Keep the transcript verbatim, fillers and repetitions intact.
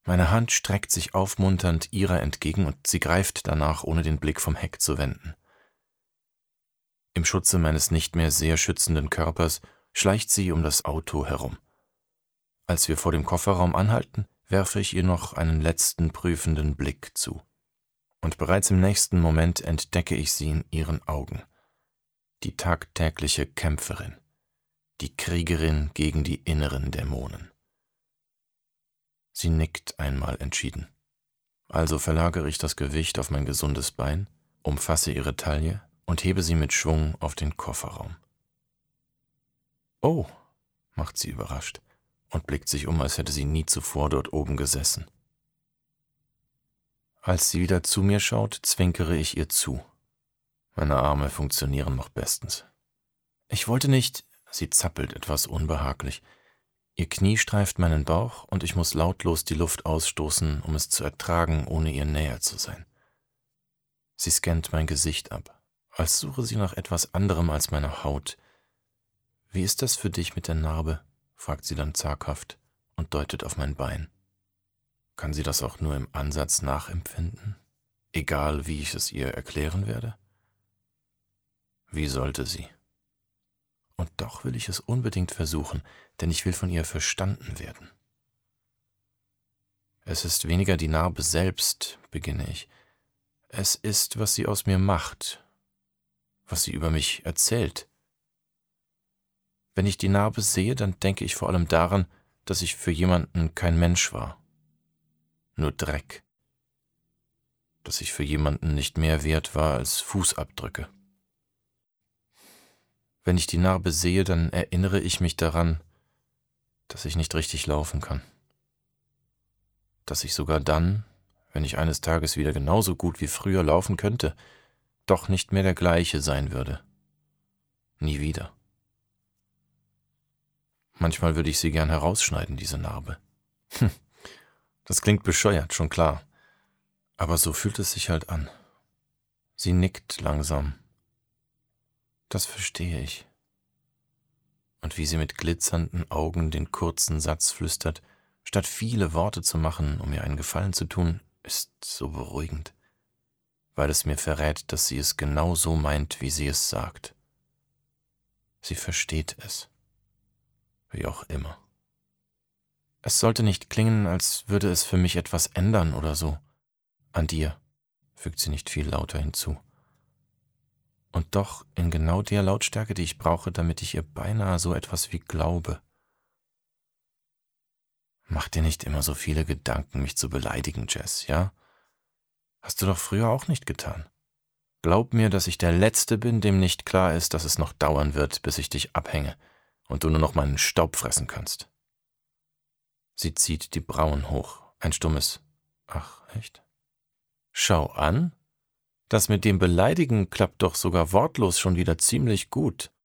Meine Hand streckt sich aufmunternd ihrer entgegen und sie greift danach, ohne den Blick vom Heck zu wenden. Im Schutze meines nicht mehr sehr schützenden Körpers schleicht sie um das Auto herum. Als wir vor dem Kofferraum anhalten, werfe ich ihr noch einen letzten prüfenden Blick zu. Und bereits im nächsten Moment entdecke ich sie in ihren Augen. Die tagtägliche Kämpferin, die Kriegerin gegen die inneren Dämonen. Sie nickt einmal entschieden. Also verlagere ich das Gewicht auf mein gesundes Bein, umfasse ihre Taille und hebe sie mit Schwung auf den Kofferraum. »Oh«, macht sie überrascht und blickt sich um, als hätte sie nie zuvor dort oben gesessen. Als sie wieder zu mir schaut, zwinkere ich ihr zu. Meine Arme funktionieren noch bestens. »Ich wollte nicht«, sie zappelt etwas unbehaglich. Ihr Knie streift meinen Bauch und ich muss lautlos die Luft ausstoßen, um es zu ertragen, ohne ihr näher zu sein. Sie scannt mein Gesicht ab, als suche sie nach etwas anderem als meiner Haut. »Wie ist das für dich mit der Narbe?«, fragt sie dann zaghaft und deutet auf mein Bein. Kann sie das auch nur im Ansatz nachempfinden, egal wie ich es ihr erklären werde? Wie sollte sie? Und doch will ich es unbedingt versuchen, denn ich will von ihr verstanden werden. »Es ist weniger die Narbe selbst«, beginne ich. »Es ist, was sie aus mir macht, was sie über mich erzählt. Wenn ich die Narbe sehe, dann denke ich vor allem daran, dass ich für jemanden kein Mensch war. Nur Dreck. Dass ich für jemanden nicht mehr wert war als Fußabdrücke. Wenn ich die Narbe sehe, dann erinnere ich mich daran, dass ich nicht richtig laufen kann. Dass ich sogar dann, wenn ich eines Tages wieder genauso gut wie früher laufen könnte, doch nicht mehr der gleiche sein würde. Nie wieder. Manchmal würde ich sie gern herausschneiden, diese Narbe. Hm, das klingt bescheuert, schon klar. Aber so fühlt es sich halt an. Sie nickt langsam. Das verstehe ich. Und wie sie mit glitzernden Augen den kurzen Satz flüstert, statt viele Worte zu machen, um mir einen Gefallen zu tun, ist so beruhigend, weil es mir verrät, dass sie es genau so meint, wie sie es sagt. Sie versteht es. Wie auch immer. Es sollte nicht klingen, als würde es für mich etwas ändern oder so. An dir, fügt sie nicht viel lauter hinzu. Und doch in genau der Lautstärke, die ich brauche, damit ich ihr beinahe so etwas wie glaube. Mach dir nicht immer so viele Gedanken, mich zu beleidigen, Jess, ja? Hast du doch früher auch nicht getan. Glaub mir, dass ich der Letzte bin, dem nicht klar ist, dass es noch dauern wird, bis ich dich abhänge und du nur noch meinen Staub fressen kannst. Sie zieht die Brauen hoch, ein stummes »Ach, echt?« Schau an, das mit dem Beleidigen klappt doch sogar wortlos schon wieder ziemlich gut.